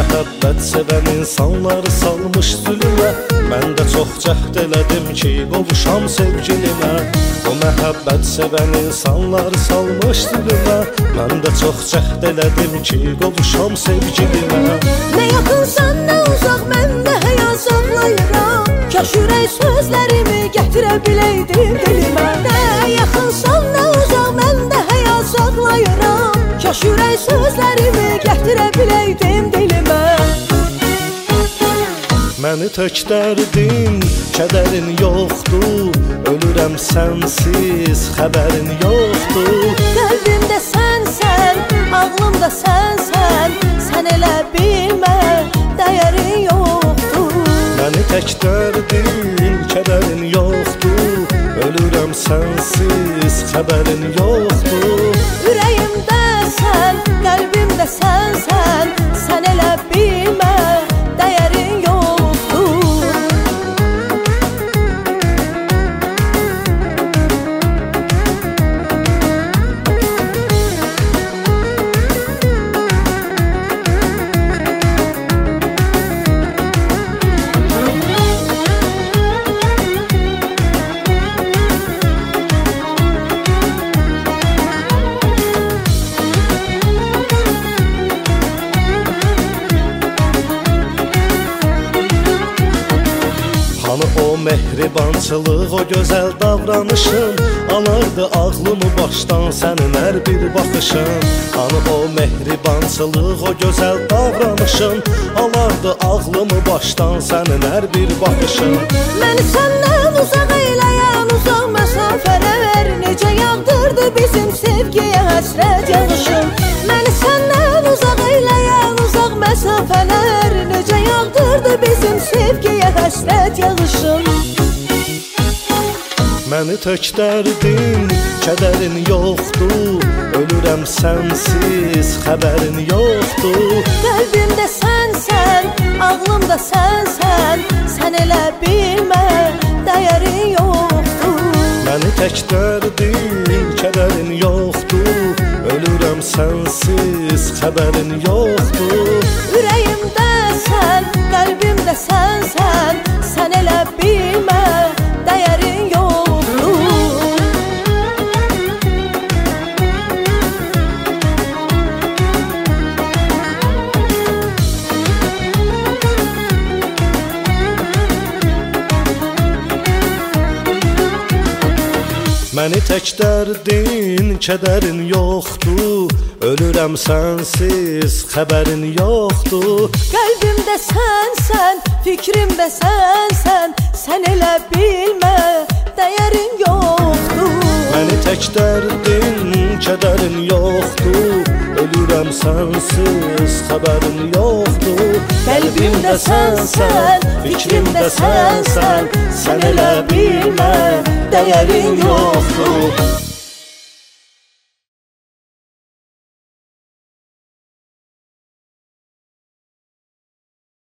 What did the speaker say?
məhəbbət sevən insanları salmış zülmə. Mən də çox cəhd elədim ki, qovuşam sevgilimə. O məhəbbət sevən insanları salmış zülmə. Mən də çox cəhd elədim ki, qovuşam sevgilimə. Nə yaxınsan, nə uzaq, mən də həyat saxlayıram. Kaş ürək sözlərimi gətirə biləydim dilimə. Nə yaxınsan, nə uzaq, mən də həyat saxlayıram. Kaş ürək sözlərimi gətirə biləydim dilimə. Məni tək dərdin, kədərin yoxdur. Ölürəm sənsiz, xəbərin yoxdur. Qəlbimdə sənsən, ağlımda sənsən. Sən elə bilmə, dəyərin yoxdur. Məni tək dərdin, kədərin yoxdur. Ölürəm sənsiz, xəbərin yoxdur. Ürəyimdə sən, qəlbimdə sənsən. Sən elə bilmə, dəyərin yoxdur. Hanı o mehribançılıq, o gözəl davranışın. Alardı ağlımı başdan sənin hər bir baxışın. Hanı o mehribançılıq, o gözəl davranışın. Alardı ağlımı başdan sənin hər bir baxışın. Məni səndən uzaq eyləyən uzaq məsafələr. Necə yağdırdı bizim sevgiyə həsrət yağışın. Məni səndən uzaq eyləyən uzaq məsafələr. Necə yağdırdı bizim sevgiyə həsrət yağışın. Məni tək dərdin, kədərin yoxdur. Ölürəm sənsiz, xəbərin yoxdur. Qəlbimdə sənsən, ağlımda sənsən. Sən elə bilmə, dəyərin yoxdur. Məni tək dərdin, kədərin yoxdur. Ölürəm sənsiz, xəbərin yoxdur. Ürəyimdə sən, qəlbimdə sənsən. Sən elə bilmə, dəyərin yoxdur. Məni tək dərdin, kədərin yoxdur. Ölürəm sənsiz, xəbərin yoxdur. Qəlbimdə sənsən, fikrimdə sənsən. Sən elə bilmə, dəyərin yoxdur. Məni tək dərdin, kədərin yoxdur. Ölürəm sənsiz, xəbərin yoxdur. Qəlbimdə sənsən, fikrimdə sənsən. Sən elə bilmə, dəyərin yoxdur.